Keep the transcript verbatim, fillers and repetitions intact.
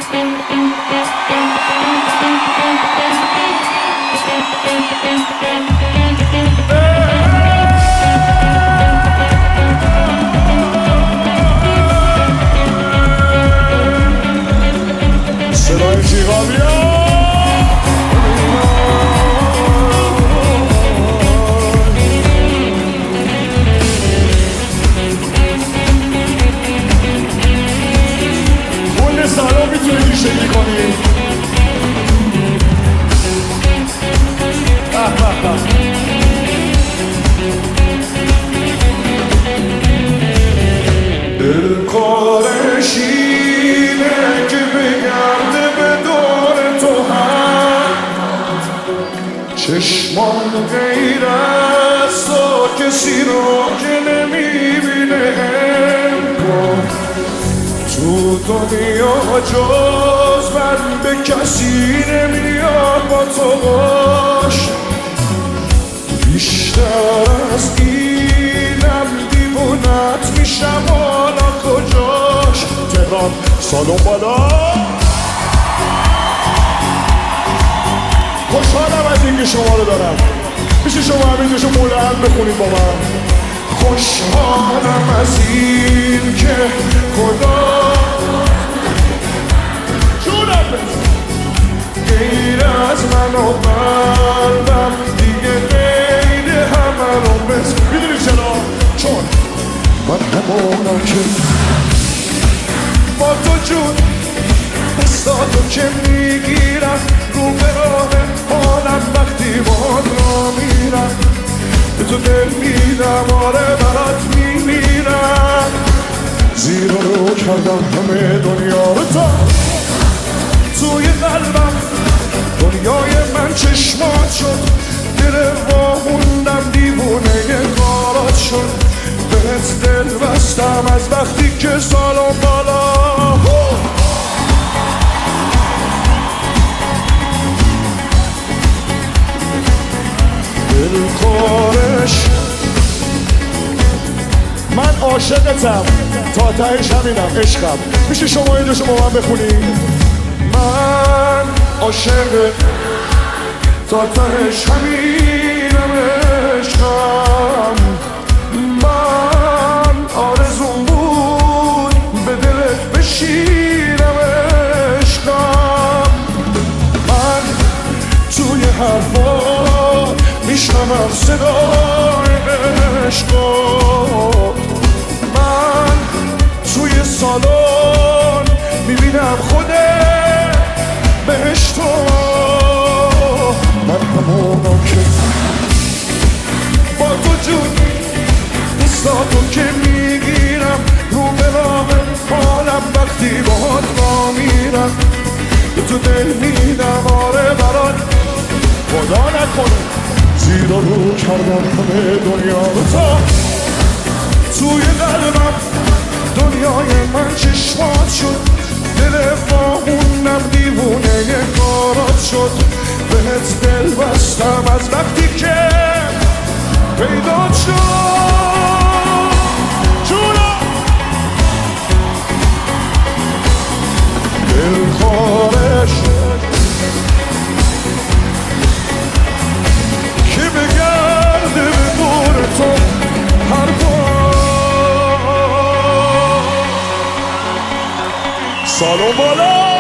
صدای جیغا بیا کل سالو میتونی دیشگی کنی. دلکارش اینه که بگرده به دور تو هم چشمان غیر از تو کسی رو که نمیبینه کن تو دنیا جز من به کسی نمیاد با تو باش. بیشتر از اینم دیوونت میشم حالا کجاش. تهران سالن بالا. خوشحالم از اینکه شما رو دارم. میشه شما همینجاشو بلند بخونید با من. خوشحالم از این که خدا جونم غیر از من و قلبم دیگه غیر همه رو بس. میدونی چرا؟ چون من همونم که با تو جون دستاتو که میگیرم رو به راه حالم وقتی باد را میرم به تو دل میدم آره برات میمیرم. زیرا رو کردم همه دنیا رو تا توی قلبم دنیای من چشمات شد. دل واهوندم دیوونه کارات شد. بهت دل بستم از وقتی که سالم بالا. دلکارش من عاشقتم تا تهش همینم عشقم. میشه شما اینجا شما من بخونی؟ من عاشق تا تهش همینم عشقم. من آرزوم بود به دلت بشینم عشقم. من توی حرفات میشنوم صدای عشقات. من توی سالن میبینم خودت بهشت. من همونم که با تو جون دستاتو که میگیرم رو به راه حالم وقتی باهات را میرم به تو دل میدم آره برات خدا نکنه. زیرا رو کردم همه دنیا رو تا توی قلبم دنیای من چشمات شد. دل واهونم دیوونه کارات شد. بهت دل بستم از وقتی که پیدا شد. جونم دلخوارش که بگرده به دور تو هر بار. سالن بالا.